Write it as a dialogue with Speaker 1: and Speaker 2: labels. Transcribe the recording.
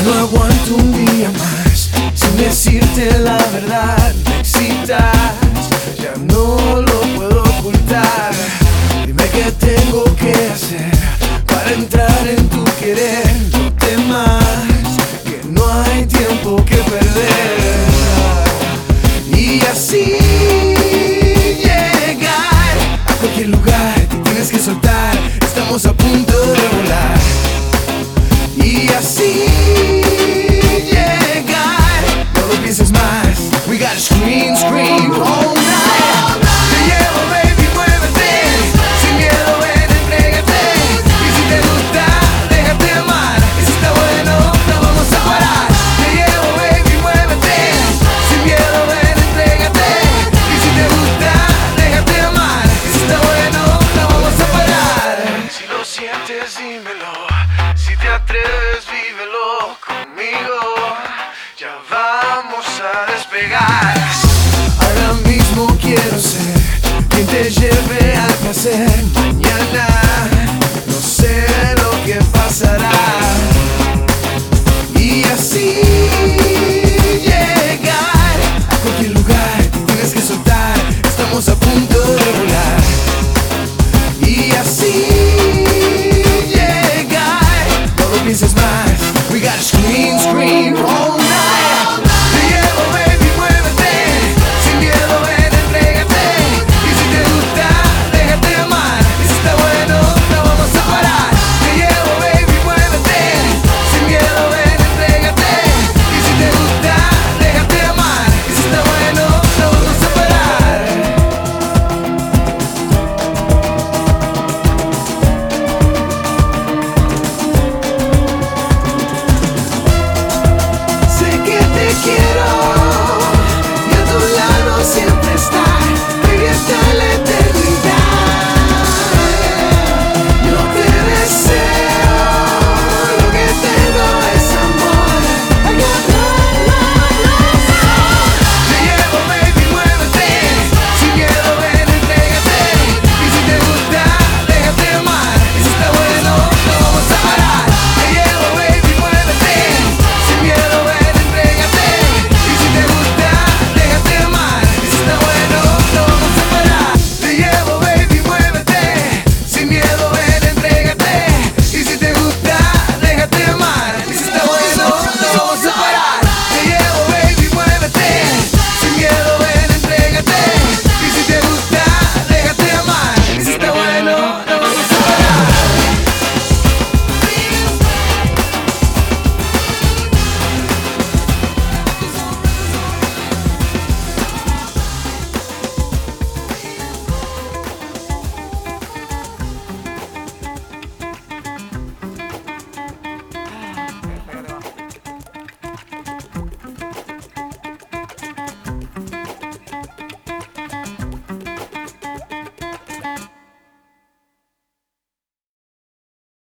Speaker 1: no aguanto un día más sin decirte la verdad. Me excitas, ya no lo puedo ocultar. Dime qué tengo que hacer para entrar en tu querer. No temas, que no hay tiempo que perder. Y así llegar a cualquier lugar, te tienes que soltar. Estamos a punto de volar. Y así llegar, no lo pienses más. We gotta scream, scream all night. Te llevo, baby, muévete. Sin miedo, ven, entrégate. Y si te gusta, déjate amar. Y si está bueno, no vamos a parar. Te llevo, baby, muévete. Sin miedo, ven, entrégate. Y si te gusta, déjate amar. Y si está bueno, no vamos a parar. Si lo sientes, dímelo. Si te atreves, vívelo conmigo. Ya vamos a despegar. Ahora mismo quiero ser quien te lleve al placer. Mañana